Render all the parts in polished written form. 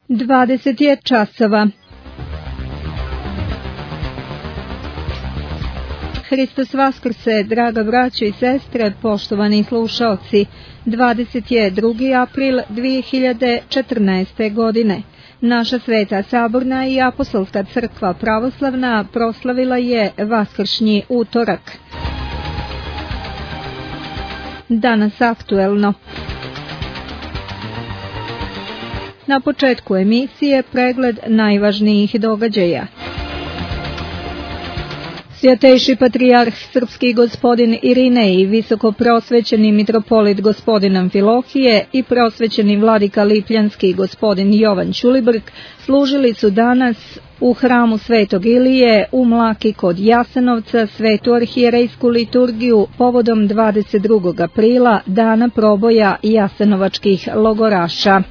20 je časova. Hristos vaskrse, draga braćo i sestre, poštovani slušaoci. 22. april 2014. godine. Naša Sveta Saborna i Apostolska crkva pravoslavna proslavila je Vaskršnji utorak. Danas aktuelno. Na početku emisije pregled najvažnijih događaja. Svjetejši patrijarh srpski gospodin Irinej, visoko prosvećeni mitropolit gospodin Amfilohije i prosvećeni vladika lipljanski gospodin Jovan Ćulibrk služili su danas u hramu Svetog Ilije u Mlaki kod Jasenovca svetu arhijerejsku liturgiju povodom 22. aprila, dana proboja jasenovačkih logoraša.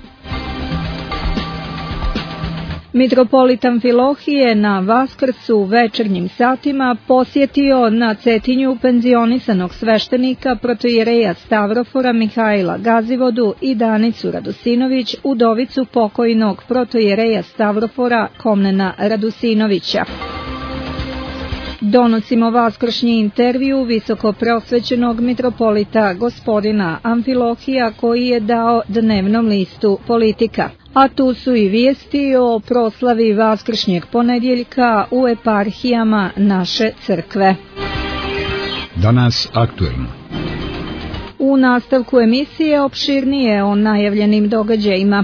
Mitropolit Amfilohije na Vaskrsu u večernjim satima posjetio na Cetinju penzionisanog sveštenika protoijereja Stavrofora Mihajla Gazivodu i Danicu Radosinović, udovicu pokojnog protoijereja Stavrofora Komnena Radosinovića. Donosimo vaskršnji intervju visoko prosvećenog mitropolita gospodina Amfilohija koji je dao dnevnom listu Politika. A tu su i vijesti o proslavi vaskršnjeg ponedjeljka u eparhijama naše crkve. Danas aktuelno. U nastavku emisije opširnije o najavljenim događajima.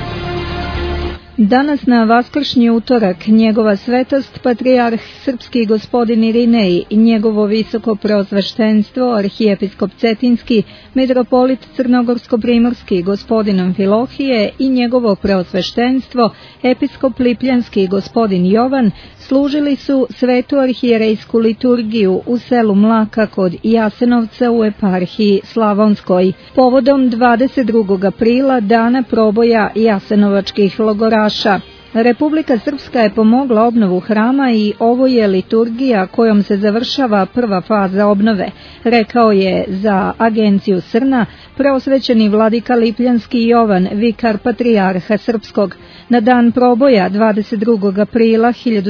Danas na Vaskršnji utorak njegova svetost patrijarh srpski gospodin Irinej i njegovo visoko preosveštenstvo arhijepiskop Cetinski, mitropolit crnogorsko-primorski gospodin Amfilohije i njegovo preosveštenstvo episkop lipljanski gospodin Jovan služili su svetu arhijerejsku liturgiju u selu Mlaka kod Jasenovca u eparhiji Slavonskoj. Povodom 22. aprila, dana proboja jasenovačkih logoraša. Republika Srpska je pomogla obnovu hrama i ovo je liturgija kojom se završava prva faza obnove, rekao je za agenciju Srna preosvećeni vladika lipljanski Jovan, vikar patrijarha srpskog. Na dan proboja 22. aprila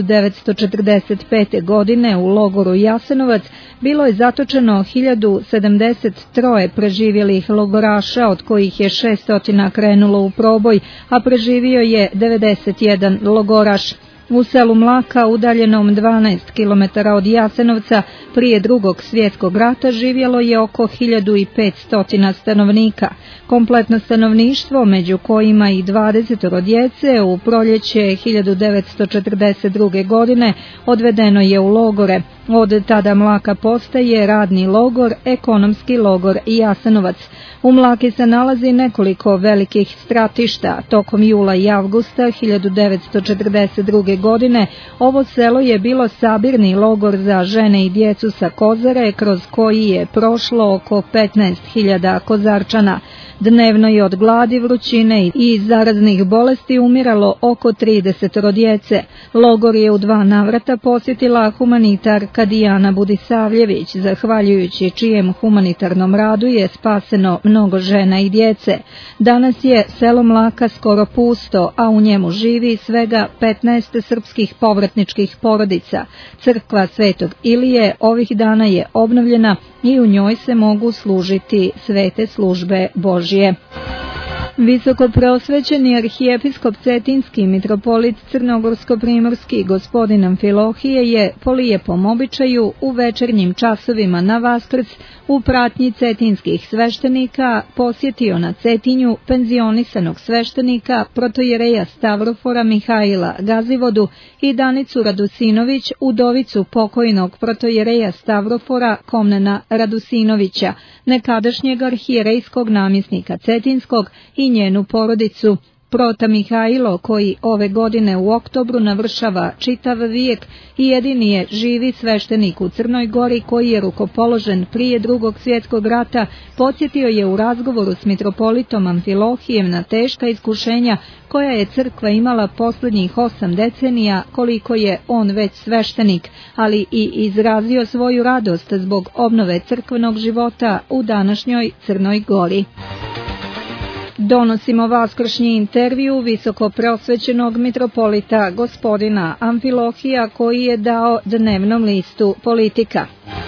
1945. godine u logoru Jasenovac bilo je zatočeno 1073 preživjelih logoraša, od kojih je 600 krenulo u proboj, a preživio je 91 logoraš. U selu Mlaka, udaljenom 12 km od Jasenovca, prije Drugog svjetskog rata živjelo je oko 1500 stanovnika. Kompletno stanovništvo, među kojima i 20 djece, u proljeće 1942. godine odvedeno je u logore. Od tada Mlaka postaje radni logor, ekonomski logor i Jasenovac. U Mlaki se nalazi nekoliko velikih stratišta. Tokom jula i avgusta 1942. godine ovo selo je bilo sabirni logor za žene i djecu sa Kozare, kroz koji je prošlo oko 15.000 Kozarčana. Dnevno je od gladi, vrućine i zaraznih bolesti umiralo oko 30 djece. Logor je u 2 navrata posjetila humanitarka Dijana Budisavljević, zahvaljujući čijem humanitarnom radu je spaseno mnogo žena i djece. Danas je selo Mlaka skoro pusto, a u njemu živi svega 15 srpskih povratničkih porodica. Crkva Svetog Ilije ovih dana je obnovljena i u njoj se mogu služiti svete službe Božje. Visoko preosvećeni arhijepiskop Cetinski, mitropolit crnogorsko-primorski gospodin Amfilohije je po lijepom običaju u večernjim časovima na Vaskrs u pratnji cetinskih sveštenika posjetio na Cetinju penzionisanog sveštenika protoijereja Stavrofora Mihajla Gazivodu i Danicu Radosinović, udovicu pokojnog protoijereja Stavrofora Komnena Radosinovića, nekadašnjeg arhijerejskog namjesnika Cetinskog, i njenu porodicu. Prota Mihajlo, koji ove godine u oktobru navršava čitav vijek i jedini je živi sveštenik u Crnoj Gori koji je rukopoložen prije Drugog svjetskog rata, podsjetio je u razgovoru s mitropolitom Amfilohijem na teška iskušenja koja je crkva imala posljednjih 8 decenija koliko je on već sveštenik, ali i izrazio svoju radost zbog obnove crkvenog života u današnjoj Crnoj Gori. Donosimo vaskršnji intervju visoko prosvećenog mitropolita gospodina Amfilohija koji je dao dnevnom listu Politika.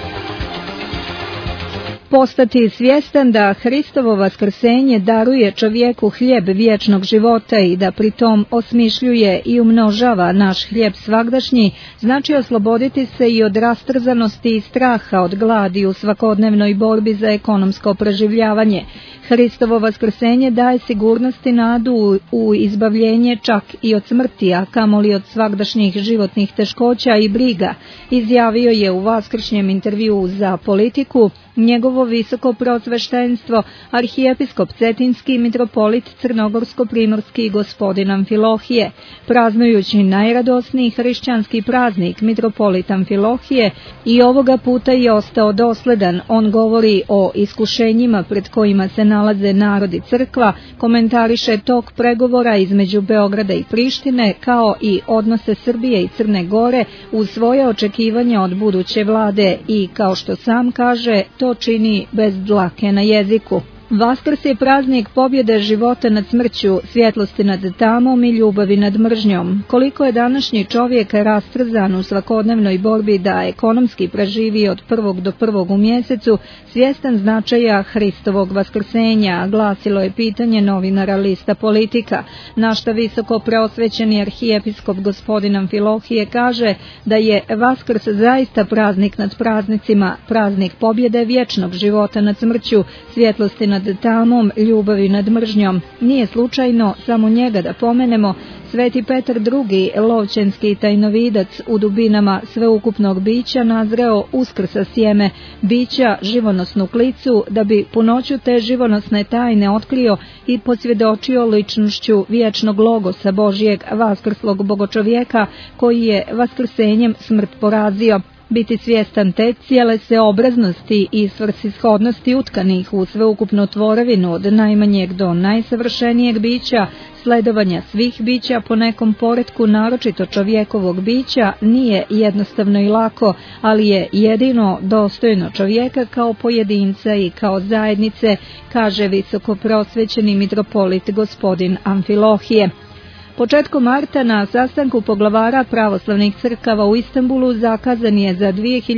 Postati svjestan da Hristovo vaskrsenje daruje čovjeku hljeb vječnog života i da pritom osmišljuje i umnožava naš hljeb svagdašnji, znači osloboditi se i od rastrzanosti i straha od gladi u svakodnevnoj borbi za ekonomsko preživljavanje. Hristovo vaskrsenje daje sigurnost i nadu u izbavljenje čak i od smrti, a kamoli od svagdašnjih životnih teškoća i briga, izjavio je u vaskršnjem intervjuu za Politiku njegovo visoko prosveštenstvo, arhijepiskop Cetinski mitropolit Crnogorsko-primorski gospodin Amfilohije. Praznujući najradosniji hrišćanski praznik, mitropolit Amfilohije i ovoga puta je ostao dosledan. On govori o iskušenjima pred kojima se nalaze narod i crkva, komentariše tok pregovora između Beograda i Prištine, kao i odnose Srbije i Crne Gore uz svoje očekivanje od buduće vlade i, kao što sam kaže, to čini bez dlake na jeziku. Vaskrs je praznik pobjede života nad smrću, svjetlosti nad tamom i ljubavi nad mržnjom. Koliko je današnji čovjek rastrzan u svakodnevnoj borbi da ekonomski preživi od prvog do prvog u mjesecu, svjestan značaja Hristovog vaskrsenja, glasilo je pitanje novinara lista Politika. Na šta visoko preosvećeni arhijepiskop gospodin Amfilohije kaže da je Vaskrs zaista praznik nad praznicima, praznik pobjede vječnog života nad smrću, svjetlosti nad tamom, ljubavi nad mržnjom. Nije slučajno samo njega da pomenemo. Sveti Petar II, lovčenski tajnovidac u dubinama sveukupnog bića, nazreo uskrsa sjeme bića, živonosnu klicu, da bi punoću te živonosne tajne otkrio i posvjedočio ličnošću vječnog logosa Božijeg, vaskrslog bogočovjeka, koji je vaskrsenjem smrt porazio. Biti svjestan te cijele se obraznosti i svrsishodnosti utkanih u sveukupnu tvorevinu od najmanjeg do najsavršenijeg bića, sledovanja svih bića po nekom poretku, naročito čovjekovog bića, nije jednostavno i lako, ali je jedino dostojno čovjeka kao pojedinca i kao zajednice, kaže visoko prosvećeni mitropolit gospodin Amfilohije. Početkom marta na sastanku poglavara pravoslavnih crkava u Istanbulu zakazan je za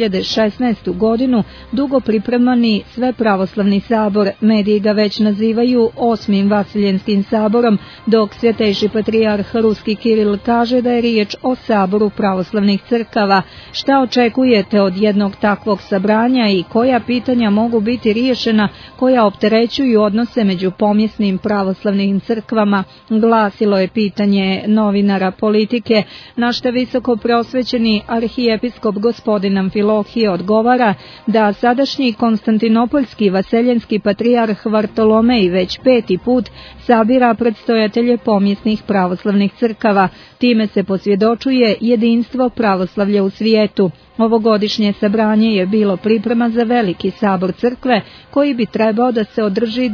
2016. godinu dugo pripremani Svepravoslavni sabor. Mediji ga već nazivaju 8. Vasiljenskim saborom, dok svjetejši patrijarh Ruski Kiril kaže da je riječ o saboru pravoslavnih crkava. Šta očekujete od jednog takvog sabranja i koja pitanja mogu biti riješena koja opterećuju odnose među pomjesnim pravoslavnim crkvama, glasilo je pitanje novinara Politike, na što visoko prosvećeni arhijepiskop gospodin Amfilohije odgovara da sadašnji konstantinopoljski vaseljenski patrijarh Vartolomej već 5. put sabira predstojatelje pomjesnih pravoslavnih crkava. Time se posvjedočuje jedinstvo pravoslavlja u svijetu. Ovogodišnje sabranje je bilo priprema za veliki sabor crkve koji bi trebao da se održi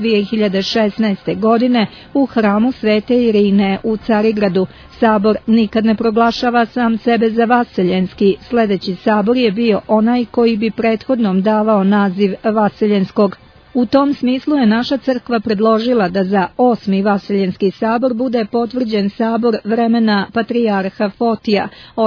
2016. godine u hramu Svete Irine u Carigradu. Sabor nikad ne proglašava sam sebe za vaseljenski. Sljedeći sabor je bio onaj koji bi prethodnom davao naziv vaseljenskog. U tom smislu je naša crkva predložila da za 8. Vaseljenski sabor bude potvrđen sabor vremena patrijarha Fotija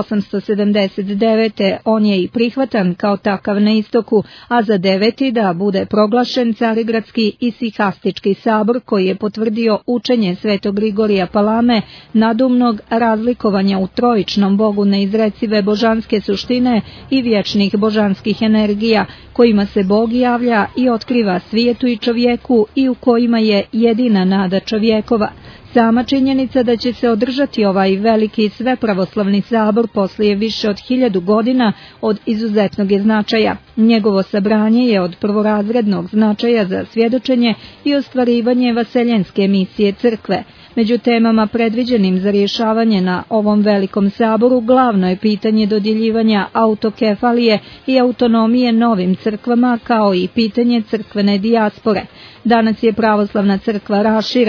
879. On je i prihvatan kao takav na istoku, a za 9. da bude proglašen Carigradski i Sihastički sabor koji je potvrdio učenje Svetog Grigorija Palame, nadumnog razlikovanja u trojičnom Bogu neizrecive božanske suštine i vječnih božanskih energija, kojima se Bog javlja i otkriva svijetu i čovjeku i u kojima je jedina nada čovjekova. Sama činjenica da će se održati ovaj veliki svepravoslavni sabor poslije više od 1000 godina od izuzetnog je značaja. Njegovo sabranje je od prvorazrednog značaja za svjedočenje i ostvarivanje vaseljenske misije crkve. Među temama predviđenim za rješavanje na ovom velikom saboru glavno je pitanje dodjeljivanja autokefalije i autonomije novim crkvama, kao i pitanje crkvene dijaspore. Danas je pravoslavna crkva raširena.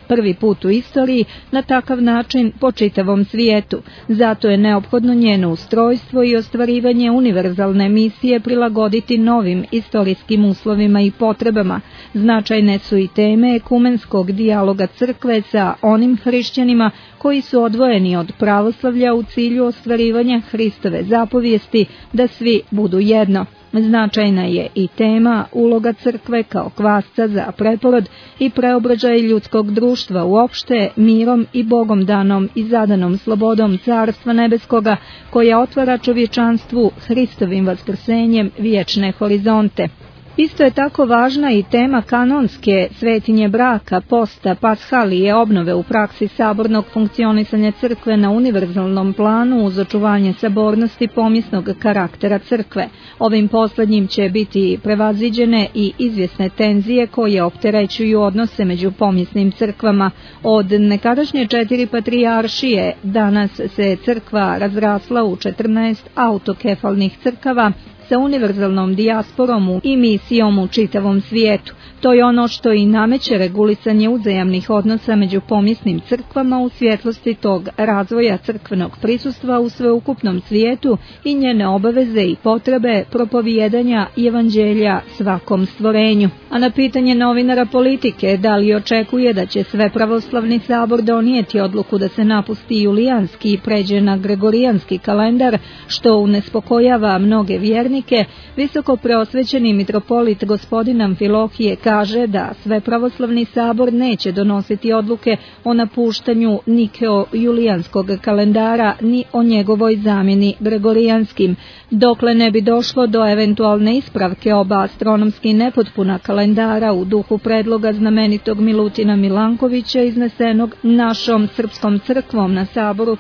prvi put u istoriji na takav način po čitavom svijetu. Zato je neophodno njeno ustrojstvo i ostvarivanje univerzalne misije prilagoditi novim istorijskim uslovima i potrebama. Značajne su i teme ekumenskog dijaloga crkve sa onim hrišćanima koji su odvojeni od pravoslavlja u cilju ostvarivanja Hristove zapovijesti da svi budu jedno. Značajna je i tema uloga crkve kao kvasca za preporod i preobražaj ljudskog društva uopšte mirom i Bogom danom i zadanom slobodom Carstva nebeskoga koja otvara čovječanstvu Hristovim vaskrsenjem vječne horizonte. Isto je tako važna i tema kanonske svetinje braka, posta, pashalije, obnove u praksi sabornog funkcionisanja crkve na univerzalnom planu uz očuvanje sabornosti pomjesnog karaktera crkve. Ovim posljednjim će biti prevaziđene i izvjesne tenzije koje opterećuju odnose među pomjesnim crkvama. Od nekadašnje 4 patrijaršije danas se crkva razrasla u 14 autokefalnih crkava sa univerzalnom dijasporom i misijom u čitavom svijetu. To je ono što i nameće regulisanje uzajamnih odnosa među pomjesnim crkvama u svjetlosti tog razvoja crkvenog prisustva u sveukupnom svijetu i njene obaveze i potrebe propovijedanja evanđelja svakom stvorenju. A na pitanje novinara Politike da li očekuje da će Svepravoslavni sabor donijeti odluku da se napusti julijanski i pređe na gregorijanski kalendar, što unespokojava mnoge vjernike, visoko preosvećeni mitropolit gospodin Amfilohije kaže da Svepravoslavni sabor neće donositi odluke o napuštanju nikeo-julijanskog kalendara ni o njegovoj zamjeni gregorijanskim, dokle ne bi došlo do eventualne ispravke oba astronomski nepotpuna kalendara u duhu predloga znamenitog Milutina Milankovića iznesenog našom srpskom crkvom na saboru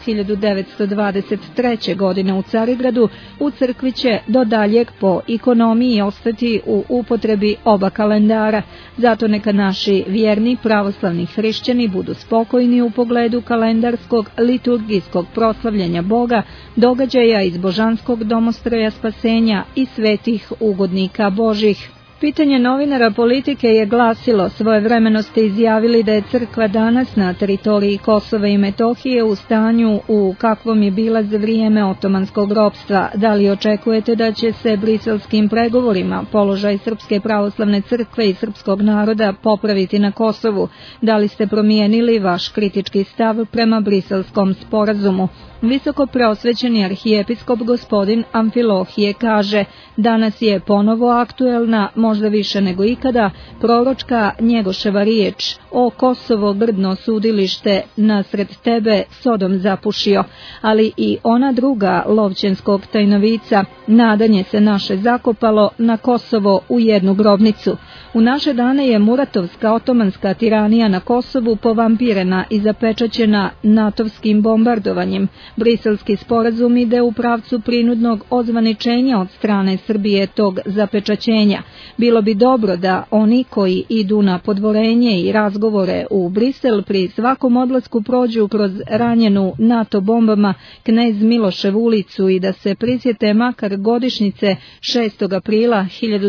1923. godine u Carigradu. U crkvi će do daljeg po ekonomiji ostati u upotrebi oba kalendara. Zato neka naši vjerni pravoslavni hrišćani budu spokojni u pogledu kalendarskog liturgijskog proslavljanja Boga, događaja iz božanskog domostroja spasenja i svetih ugodnika Božih. Pitanje novinara Politike je glasilo: svojevremeno ste izjavili da je crkva danas na teritoriji Kosova i Metohije u stanju u kakvom je bila za vrijeme otomanskog ropstva. Da li očekujete da će se briselskim pregovorima položaj Srpske pravoslavne crkve i srpskog naroda popraviti na Kosovu? Da li ste promijenili vaš kritički stav prema briselskom sporazumu? Visoko preosvećeni arhijepiskop gospodin Amfilohije kaže: danas je ponovo aktuelna, možda više nego ikada, proročka Njegoševa riječ: o Kosovo, grdno sudilište, nasred tebe Sodom zapušio. Ali i ona druga lovćenskog tajnovica: nadanje se naše zakopalo, na Kosovo u jednu grobnicu. U naše dane je Muratovska otomanska tiranija na Kosovu povampirena i zapečaćena natovskim bombardovanjem. Briselski sporazum ide u pravcu prinudnog ozvaničenja od strane Srbije tog zapečaćenja. Bilo bi dobro da oni koji idu na podvorenje i razgovore u Brisel pri svakom odlasku prođu kroz ranjenu NATO bombama Knez Miloševu ulicu i da se prisjete makar godišnjice 6. aprila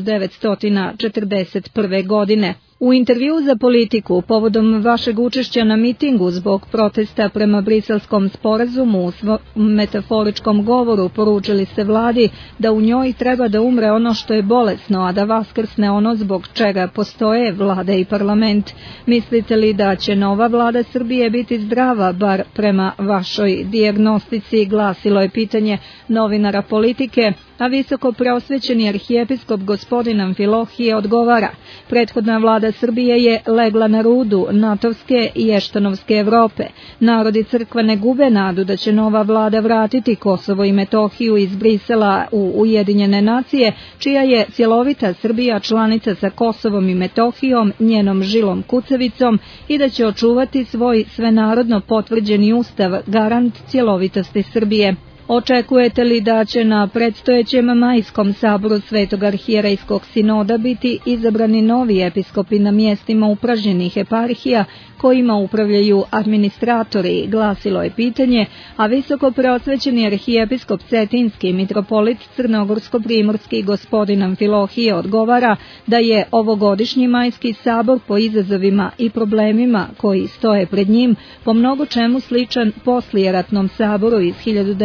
1941. godine. U intervju za Politiku povodom vašeg učešća na mitingu zbog protesta prema briselskom sporazumu u svom metaforičkom govoru poručili ste vladi da u njoj treba da umre ono što je bolesno, a da vaskrsne ono zbog čega postoje vlada i parlament. Mislite li da će nova vlada Srbije biti zdrava, bar prema vašoj dijagnostici, glasilo je pitanje novinara Politike, a visoko preosvećeni arhijepiskop gospodin Amfilohije odgovara: prethodna vlada Srbije je legla na rudu natovske i eštanovske Evrope. Narod i crkva ne gube nadu da će nova vlada vratiti Kosovo i Metohiju iz Brisela u Ujedinjene nacije, čija je cjelovita Srbija članica sa Kosovom i Metohijom, njenom žilom kucavicom, i da će očuvati svoj svenarodno potvrđeni ustav, garant cjelovitosti Srbije. Očekujete li da će na predstojećem majskom saboru Svetog arhijerejskog sinoda biti izabrani novi episkopi na mjestima upražnjenih eparhija kojima upravljaju administratori, glasilo je pitanje, a visoko preosvećeni arhijepiskop Cetinski mitropolit Crnogorsko-primorski gospodin Amfilohije odgovara da je ovogodišnji majski sabor po izazovima i problemima koji stoje pred njim po mnogo čemu sličan poslijeratnom saboru iz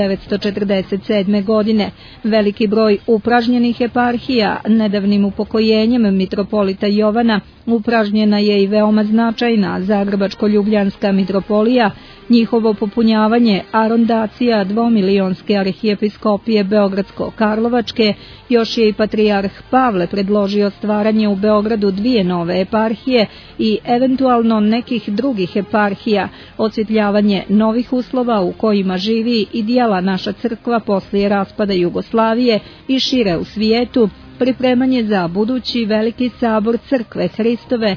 1947. godine. Veliki broj upražnjenih eparhija, nedavnim upokojenjem mitropolita Jovana, upražnjena je i veoma značajna Zagrebačko-ljubljanska mitropolija, njihovo popunjavanje, arondacija dvomilionske arhijepiskopije Beogradsko-Karlovačke, još je i patrijarh Pavle predložio stvaranje u Beogradu 2 nove eparhije i eventualno nekih drugih eparhija, osvjetljavanje novih uslova u kojima živi i dijela naša crkva poslije raspada Jugoslavije i šire u svijetu, pripremanje za budući veliki sabor Crkve Hristove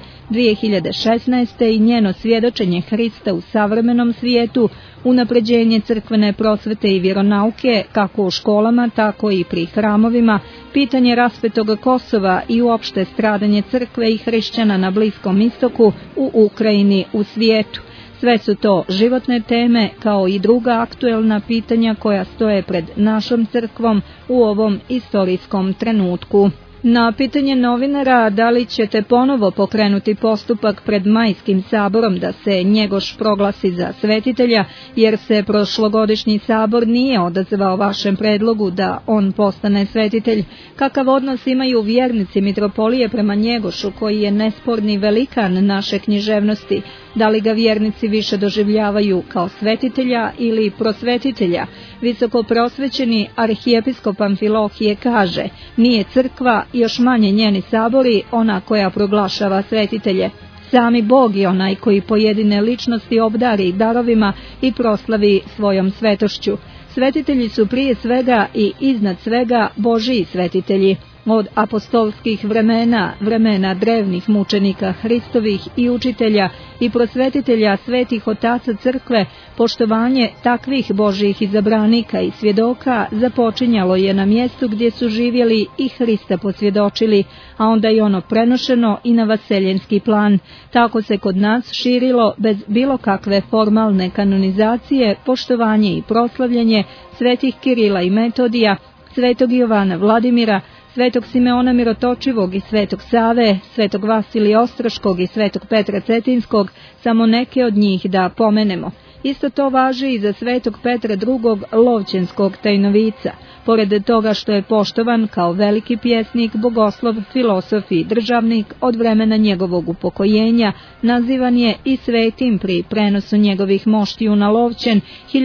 2016. i njeno svjedočenje Hrista u savremenom svijetu, unapređenje crkvene prosvete i vjeronauke kako u školama, tako i pri hramovima, pitanje raspetog Kosova i uopšte stradanje crkve i hrišćana na Bliskom istoku, u Ukrajini, u svijetu. Sve su to životne teme kao i druga aktuelna pitanja koja stoje pred našom crkvom u ovom istorijskom trenutku. Na pitanje novinara da li ćete ponovo pokrenuti postupak pred majskim saborom da se Njegoš proglasi za svetitelja, jer se prošlogodišnji sabor nije odazvao vašem predlogu da on postane svetitelj, kakav odnos imaju vjernici mitropolije prema Njegošu koji je nesporni velikan naše književnosti, da li ga vjernici više doživljavaju kao svetitelja ili prosvetitelja? Visoko prosvećeni arhijepiskop Amfilohije kaže, nije crkva, još manje njeni sabori, ona koja proglašava svetitelje. Sami Bog je onaj koji pojedine ličnosti obdari darovima i proslavi svojom svetošću. Svetitelji su prije svega i iznad svega Božiji svetitelji. Od apostolskih vremena, vremena drevnih mučenika Hristovih i učitelja i prosvetitelja svetih otaca crkve, poštovanje takvih Božjih izabranika i svjedoka započinjalo je na mjestu gdje su živjeli i Hrista posvjedočili, a onda je ono prenošeno i na vaseljenski plan. Tako se kod nas širilo bez bilo kakve formalne kanonizacije, poštovanje i proslavljanje svetih Kirila i Metodija, svetog Jovana Vladimira, svetog Simeona Mirotočivog i svetog Save, svetog Vasilija Ostroškog i svetog Petra Cetinskog, samo neke od njih da pomenemo. Isto to važi i za svetog Petra II. Lovćenskog tajnovica. Pored toga što je poštovan kao veliki pjesnik, bogoslov, filosof i državnik od vremena njegovog upokojenja, nazivan je i svetim pri prenosu njegovih moštiju na Lovćen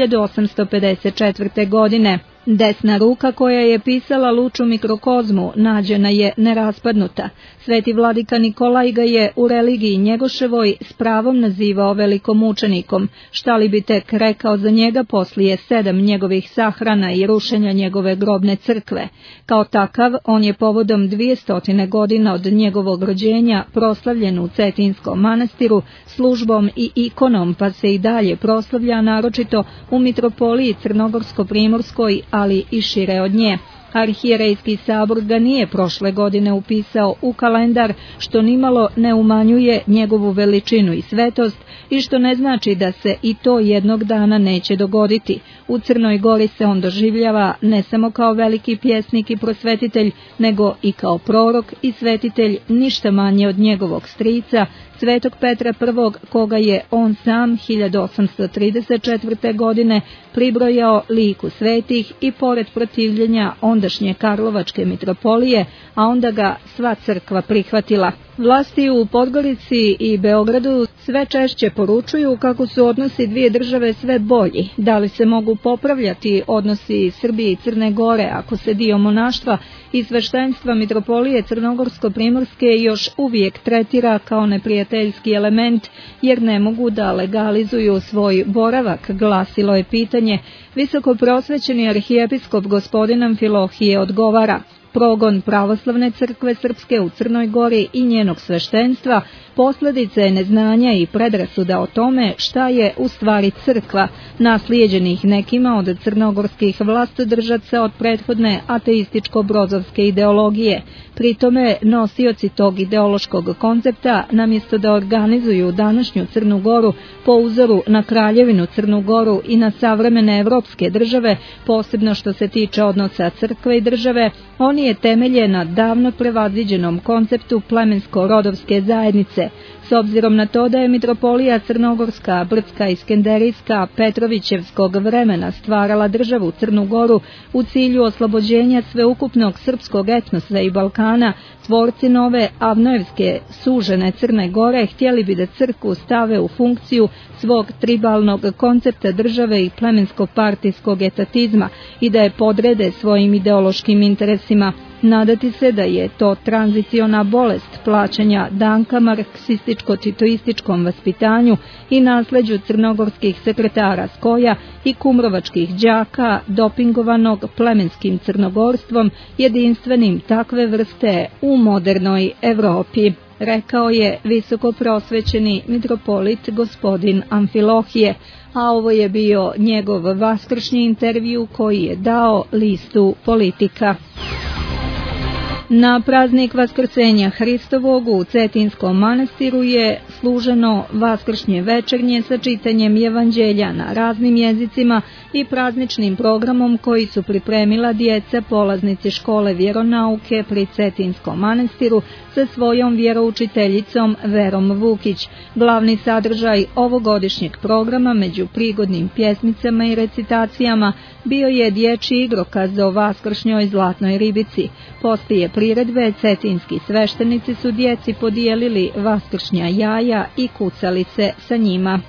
1854. godine. Desna ruka koja je pisala Luču mikrokozmu nađena je neraspadnuta. Sveti vladika Nikolaj ga je u religiji Njegoševoj s pravom nazivao velikomučenikom, šta li bi tek rekao za njega poslije 7 njegovih sahrana i rušenja njegove grobne crkve. Kao takav, on je povodom 200 godina od njegovog rođenja proslavljen u Cetinskom manastiru službom i ikonom, pa se i dalje proslavlja naročito u mitropoliji Crnogorsko-primorskoj, ali i šire od nje. Arhijerejski sabor ga nije prošle godine upisao u kalendar, što nimalo ne umanjuje njegovu veličinu i svetost i što ne znači da se i to jednog dana neće dogoditi. U Crnoj Gori se on doživljava ne samo kao veliki pjesnik i prosvetitelj, nego i kao prorok i svetitelj, ništa manje od njegovog strica, svetog Petra I, koga je on sam 1834. godine pribrojao liku svetih i pored protivljenja ondašnje Karlovačke mitropolije, a onda ga sva crkva prihvatila. Vlasti u Podgorici i Beogradu sve češće poručuju kako su odnosi dvije države sve bolji. Da li se mogu popravljati odnosi Srbije i Crne Gore ako se dio monaštva i sveštenstva mitropolije Crnogorsko-primorske još uvijek tretira kao neprijateljski element, jer ne mogu da legalizuju svoj boravak, glasilo je pitanje. Visoko prosvećeni arhijepiskop gospodin Amfilohije odgovara. Progon pravoslavne crkve srpske u Crnoj Gori i njenog sveštenstva posljedica je neznanja i predrasuda o tome šta je u stvari crkva, naslijeđenih nekima od crnogorskih vlastodržaca od prethodne ateističko-brozovske ideologije. Pri tome nosioci tog ideološkog koncepta, namjesto da organizuju današnju Crnu Goru po uzoru na Kraljevinu Crnu Goru i na savremene evropske države, posebno što se tiče odnosa crkve i države, oni je temelje na davno prevaziđenom konceptu plemensko-rodovske zajednice. S obzirom na to da je mitropolija crnogorska, brdska i skenderijska Petrovićevskog vremena stvarala državu Crnu Goru u cilju oslobođenja sveukupnog srpskog etnosa i Balkana, tvorci nove avnojevske sužene Crne Gore htjeli bi da crkvu stave u funkciju svog tribalnog koncepta države i plemensko-partijskog etatizma i da je podrede svojim ideološkim interesima. Nadati se da je to tranziciona bolest plaćanja danka marksističko-titoističkom vaspitanju i nasleđu crnogorskih sekretara Skoja i kumrovačkih đaka dopingovanog plemenskim crnogorstvom jedinstvenim takve vrste u modernoj Evropi, rekao je visoko prosvećeni mitropolit gospodin Amfilohije, a ovo je bio njegov vaskršnji intervju koji je dao listu Politika. Na praznik Vaskrsenja Hristovog u Cetinskom manastiru je služeno vaskršnje večernje sa čitanjem evanđelja na raznim jezicima i prazničnim programom koji su pripremila djeca polaznici škole vjeronauke pri Cetinskom manastiru sa svojom vjeroučiteljicom Verom Vukić. Glavni sadržaj ovogodišnjeg programa među prigodnim pjesmicama i recitacijama bio je dječji igrokaz o vaskršnjoj zlatnoj ribici. Poslije priredbe cetinski sveštenici su djeci podijelili vaskršnja jaja i kucalice sa njima.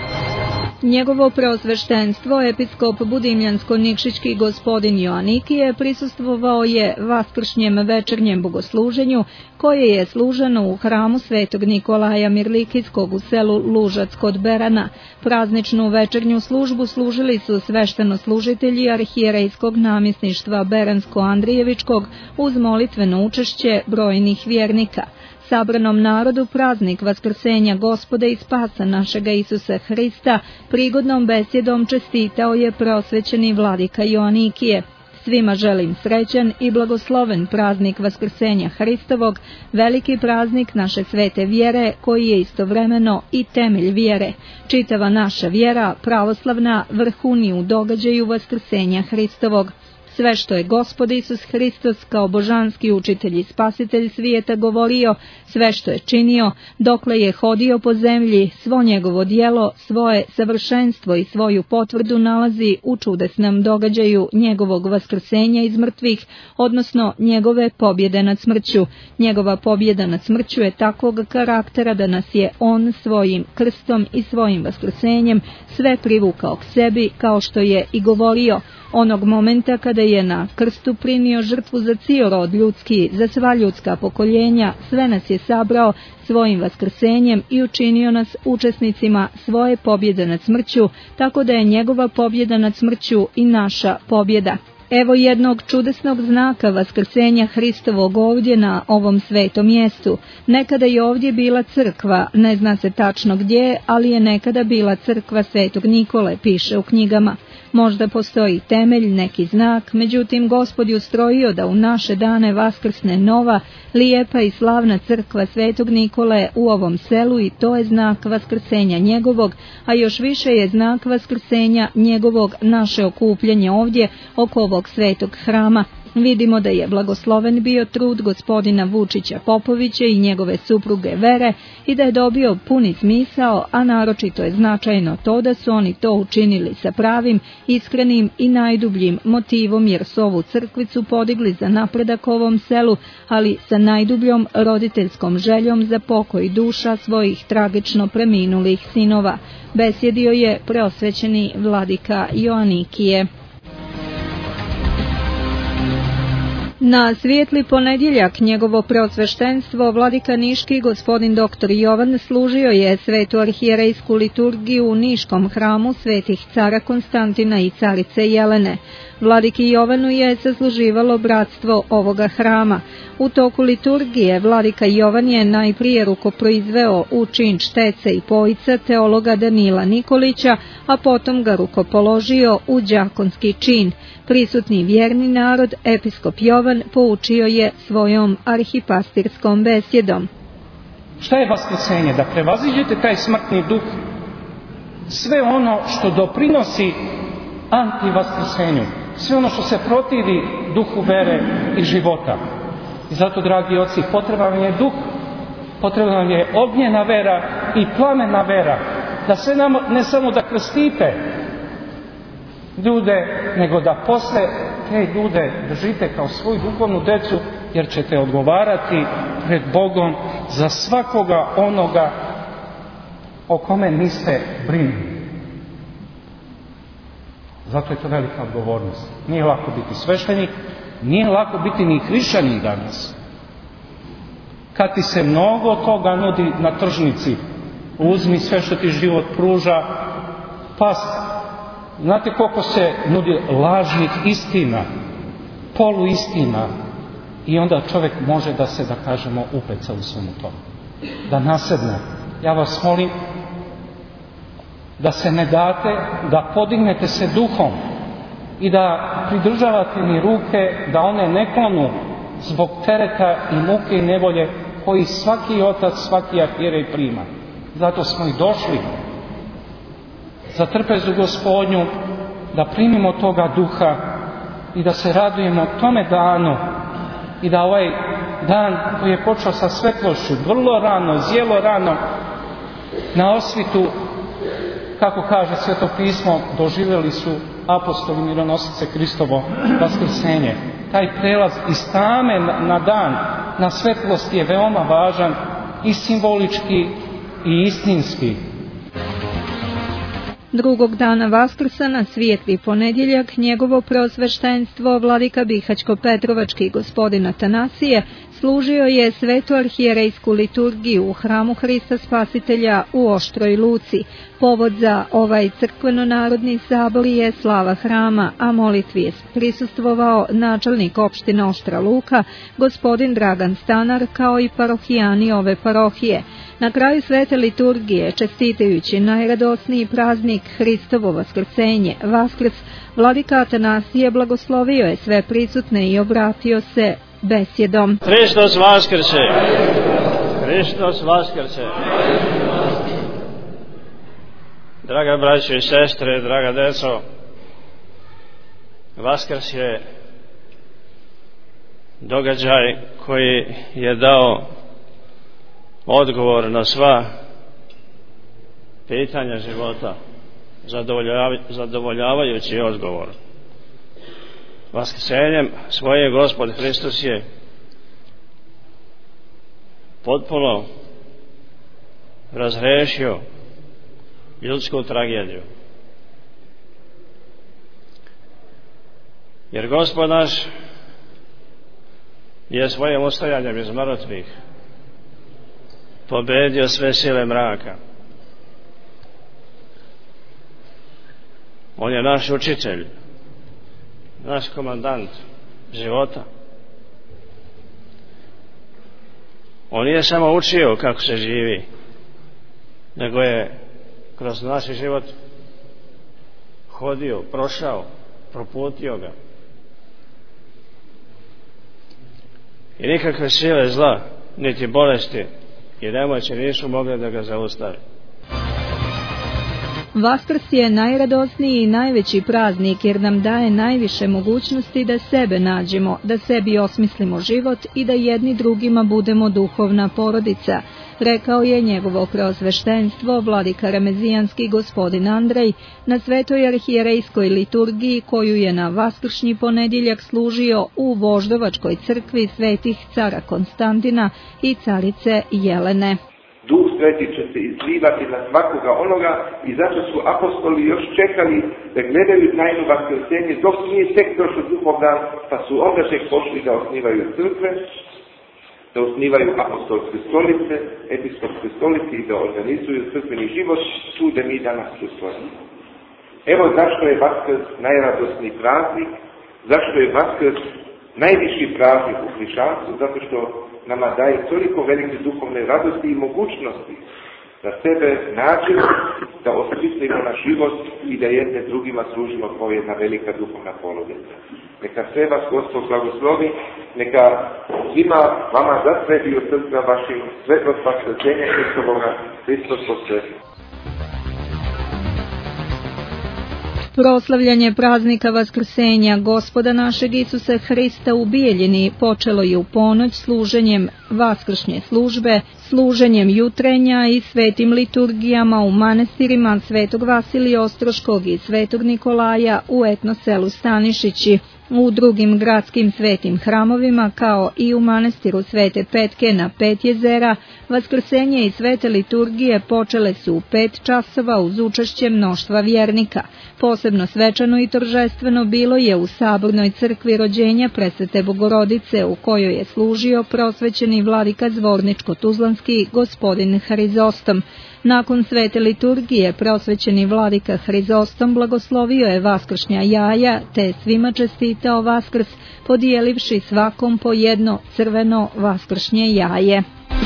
Njegovo preosveštenstvo, episkop budimljansko-nikšićki gospodin Joanikije, prisustvovao je vaskršnjem večernjem bogosluženju koje je služeno u hramu Svetog Nikolaja Mirlikijskog u selu Lužac kod Berana. Prazničnu večernju službu služili su sveštenoslужitelji arhijerejskog namjesništva Beransko-Andrijevičkog uz molitveno učešće brojnih vjernika. Sabranom narodu praznik Vaskrsenja Gospoda i Spasa našega Isusa Hrista prigodnom besjedom čestitao je preosvećeni vladika Joanikije. Svima želim srećan i blagosloven praznik Vaskrsenja Hristovog, veliki praznik naše svete vjere koji je istovremeno i temelj vjere. Čitava naša vjera, pravoslavna, vrhuni u događaju Vaskrsenja Hristovog. Sve što je Gospod Isus Hristos kao božanski učitelj i spasitelj svijeta govorio, sve što je činio, dokle je hodio po zemlji, svo njegovo djelo, svoje savršenstvo i svoju potvrdu nalazi u čudesnom događaju njegovog vaskrsenja iz mrtvih, odnosno njegove pobjede nad smrću. Njegova pobjeda nad smrću je takvog karaktera da nas je on svojim krstom i svojim vaskrsenjem sve privukao k sebi, kao što je i govorio. Onog momenta kada je na krstu primio žrtvu za cijel rod ljudski, za sva ljudska pokoljenja, sve nas je sabrao svojim vaskrsenjem i učinio nas učesnicima svoje pobjede nad smrću, tako da je njegova pobjeda nad smrću i naša pobjeda. Evo jednog čudesnog znaka vaskrsenja Hristovog ovdje na ovom svetom mjestu. Nekada je ovdje bila crkva, ne zna se tačno gdje, ali je nekada bila crkva Svetog Nikole, piše u knjigama. Možda postoji temelj, neki znak, međutim Gospod je ustrojio da u naše dane vaskrsne nova, lijepa i slavna crkva Svetog Nikole u ovom selu i to je znak vaskrsenja njegovog, a još više je znak vaskrsenja njegovog naše okupljanje ovdje oko ovog svetog hrama. Vidimo da je blagosloven bio trud gospodina Vučića Popovića i njegove supruge Vere i da je dobio puni smisao, a naročito je značajno to da su oni to učinili sa pravim, iskrenim i najdubljim motivom, jer su ovu crkvicu podigli za napredak ovom selu, ali sa najdubljom roditeljskom željom za pokoj duša svojih tragično preminulih sinova. Besjedio je preosvećeni vladika Joanikije. Na svijetli ponedjeljak njegovo preosveštenstvo vladika Niški gospodin dr. Jovan služio je svetu arhijerejsku liturgiju u Niškom hramu svetih cara Konstantina i carice Jelene. Vladiki Jovanu je zasluživalo bratstvo ovoga hrama. U toku liturgije vladika Jovan je najprije rukoproizveo u čin čtece i pojica teologa Danila Nikolića, a potom ga rukopoložio u đakonski čin. Prisutni vjerni narod episkop Jovan poučio je svojom arhipastirskom besjedom. Šta je vaskrsenje? Da prevaziđete taj smrtni duh, sve ono što doprinosi antivaskrsenju, sve ono što se protivi duhu vere i života. I zato, dragi oci, potreban je duh, potrebna je ognjena vera i plamena vera, da se ne samo da krstite ljude, nego da posle te ljude držite kao svoju duhovnu decu, jer ćete odgovarati pred Bogom za svakoga onoga o kome niste brinuli. Zato je to velika odgovornost. Nije lako biti sveštenik, nije lako biti ni hrišćanin danas. Kad ti se mnogo toga nudi na tržnici, uzmi sve što ti život pruža, pa znate koliko se nudi lažnih istina, poluistina, i onda čovjek može da se, da kažemo, upeca u svemu tomu. Da nasedne. Ja vas molim da se ne date, da podignete se duhom i da pridržavate ni ruke, da one ne klonu zbog tereta i muke i nevolje koji svaki otac, svaki arhijerej prima. Zato smo i došli za trpezu Gospodnju, da primimo toga duha i da se radujemo tome danu i da ovaj dan koji je počeo sa svetlošću vrlo rano, zjelo rano, na osvitu, kako kaže Sveto pismo, doživjeli su apostoli mironosice Hristovo vaskrsenje. Taj prelaz iz tame na dan, na svetlost je veoma važan i simbolički i istinski. Drugog dana Vaskrsa na svijetli ponedjeljak njegovo preosveštenstvo vladika Bihaćko-Petrovački gospodin Atanasije služio je svetu arhijerejsku liturgiju u hramu Hrista Spasitelja u Oštroj Luci. Povod za ovaj crkveno-narodni sabor je slava hrama, a molitvi je prisustvovao načelnik opštine Oštra Luka, gospodin Dragan Stanar, kao i parohijani ove parohije. Na kraju svete liturgije, čestitajući najradosniji praznik Hristovo vaskrsenje, Vaskrs, vladika Atanasije blagoslovio je sve prisutne i obratio se besjedom. Hristos vaskrse! Hristos vaskrse! Draga braćo i sestre, draga deco, Vaskrs je događaj koji je dao odgovor na sva pitanja života, zadovoljavajući odgovor. Vaskrsenjem svoje Gospod Hristos je potpuno razrešio ljudsku tragediju. Jer Gospod naš je svojim ustajanjem iz mrtvih pobedio sve sile mraka. On je naš učitelj, naš komandant života. On nije samo učio kako se živi, nego je kroz naš život hodio, prošao, proputio ga. I nikakve sile zla, niti bolesti i nemoći nisu mogli da ga zaustave. Vaskrs je najradosniji i najveći praznik jer nam daje najviše mogućnosti da sebe nađemo, da sebi osmislimo život i da jedni drugima budemo duhovna porodica, rekao je njegovo preosveštenstvo vladika Remezijanski gospodin Andrej na svetoj arhijerejskoj liturgiji koju je na vaskršnji ponedjeljak služio u Voždovačkoj crkvi svetih cara Konstantina i carice Jelene. Duh Sveti će se izlivati na svakoga onoga i zato su apostoli još čekali da gledaju tajnu vaskrsenje dok nije tek došao Duhov dan, pa su onda tek pošli da osnivaju crkve, da osnivaju apostolske stolice, episkopske stolice i da organizuju crkveni život tu da mi danas usvojimo. Evo zašto je Vaskrs najradosni praznik, Zašto je Vaskrs najviši praznik u hrišćanstvu? Zato što nama daje toliko velike duhovne radosti i mogućnosti da sebe nađemo, da osmislimo na život i da jedne drugima služimo kao jedna velika duhovna poludnica. Neka sve vas Gospod blagoslovi, neka svima vama zasveti od srca vašim svetlost vaskrsenja Hristovoga, Hristos posveti. Proslavljanje praznika Vaskrsenja Gospoda našeg Isusa Hrista u Bijeljini počelo je u ponoć služenjem vaskršnje službe, služenjem jutrenja i svetim liturgijama u manastirima Svetog Vasilija Ostroškog i Svetog Nikolaja u etno selu Stanišići, u drugim gradskim svetim hramovima kao i u manastiru Svete Petke na 5 jezera. Vaskrsenje i svete liturgije počele su u 5 časova uz učešće mnoštva vjernika. Posebno svečano i торжествено bilo je u Sabornoj crkvi Rođenja Presvete Bogorodice, u kojoj je služio prosvećeni vladika Zvorničko-Tuzlanski gospodin Hrizostom. Nakon svete liturgije prosvećeni vladika Hrizostom blagoslovio je vaskršnja jaja te svima čestitao Vaskrs, podijelivši svakom po jedno crveno vaskršnje jaje.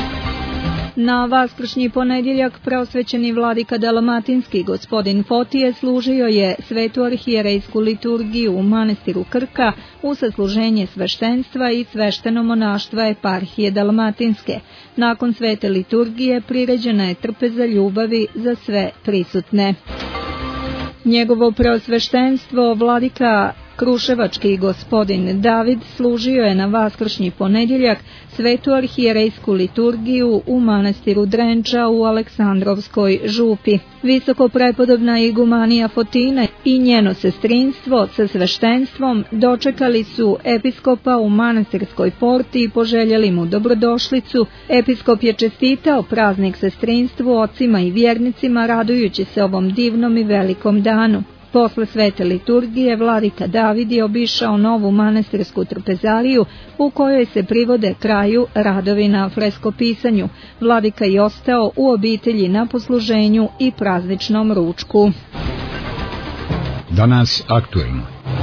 Na vaskršnji ponedjeljak prosvećeni vladika Dalmatinski gospodin Fotije služio je svetu arhijerejsku liturgiju u manastiru Krka u sasluženje sveštenstva i svešteno monaštva eparhije Dalmatinske. Nakon svete liturgije priređena je trpeza ljubavi za sve prisutne. Njegovo preosveštenstvo vladika Kruševački gospodin David služio je na vaskršnji ponedjeljak svetu arhijerejsku liturgiju u manastiru Drenča u Aleksandrovskoj župi. Visoko prepodobna igumanija Fotina i njeno sestrinstvo sa sveštenstvom dočekali su episkopa u manastirskoj porti i poželjeli mu dobrodošlicu. Episkop je čestitao praznik sestrinstvu, ocima i vjernicima, radujući se ovom divnom i velikom danu. Posle svete liturgije vladika David je obišao novu manastirsku trpezariju u kojoj se privode kraju radovi na freskopisanju. Vladika je ostao u obitelji na posluženju i prazničnom ručku. Danas aktuelno.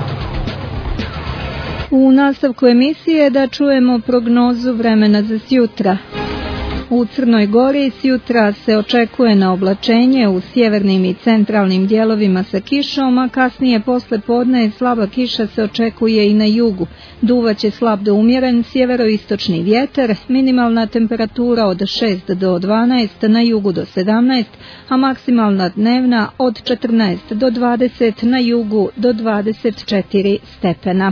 U nastavku emisije da čujemo prognozu vremena za sjutra. U Crnoj Gori sjutra se očekuje na oblačenje u sjevernim i centralnim dijelovima sa kišom, a kasnije posle podne slaba kiša se očekuje i na jugu. Duvaće slab do umjeren sjeveroistočni vjetar, minimalna temperatura od 6 do 12, na jugu do 17, a maksimalna dnevna od 14 do 20, na jugu do 24 stepena.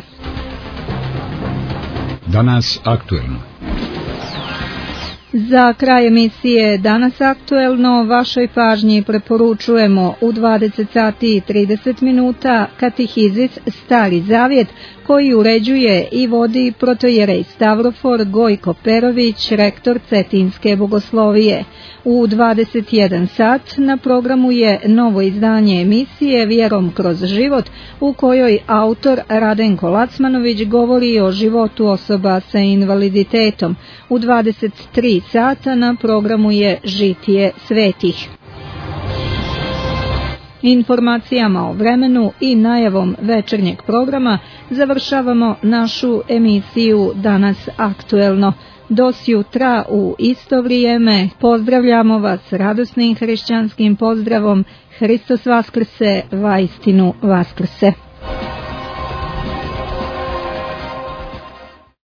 Danas aktuelno. Za kraj emisije Danas aktuelno vašoj pažnji preporučujemo u 20 sati i 30 minuta Katehizis Stari Zavjet, koji uređuje i vodi protojerej Stavrofor Gojko Perović, rektor Cetinske bogoslovije. U 21 sat na programu je novo izdanje emisije Vjerom kroz život, u kojoj autor Radenko Lacmanović govori o životu osoba sa invaliditetom. U 23 sata na programu je Žitije svetih. Informacijama o vremenu i najavom večernjeg programa završavamo našu emisiju Danas aktuelno. Do sjutra u isto vrijeme pozdravljamo vas radosnim hrišćanskim pozdravom. Hristos Vaskrse, vaistinu Vaskrse.